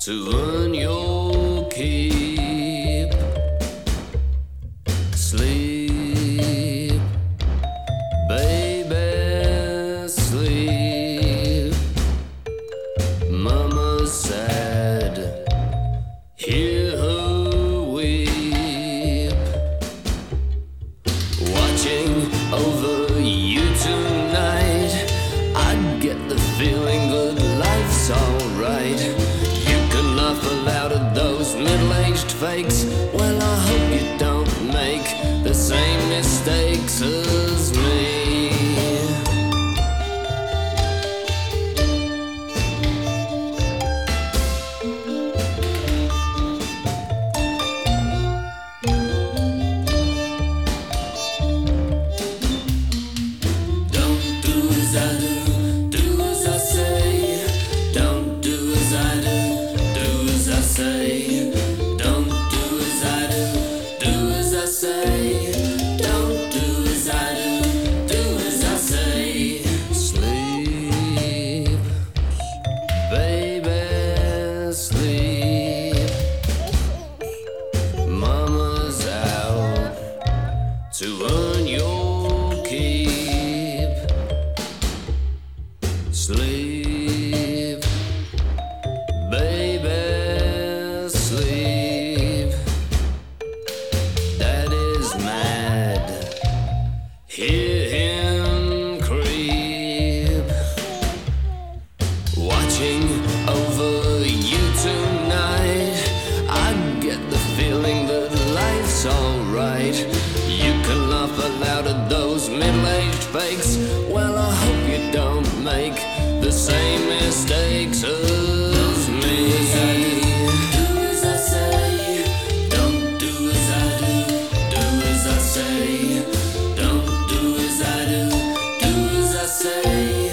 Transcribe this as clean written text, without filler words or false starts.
to earn your keep. Sleep, baby, sleep. Mama's sad, hear her weep. Watching over you tonight, I get the feeling that life's alright. You can laugh aloud at those middle-aged fakes. Well, I hope you don't make the same mistakes as me. To earn your keep. Sleep, baby, sleep. Dad is mad, hear him creep. Watching over you tonight, I get the feeling that life's alright. You can laugh aloud at those middle-aged fakes. Well, I hope you don't make the same mistakes as me. Do as I say, don't do as I do. Do as I say, don't do as I do. Do as I say.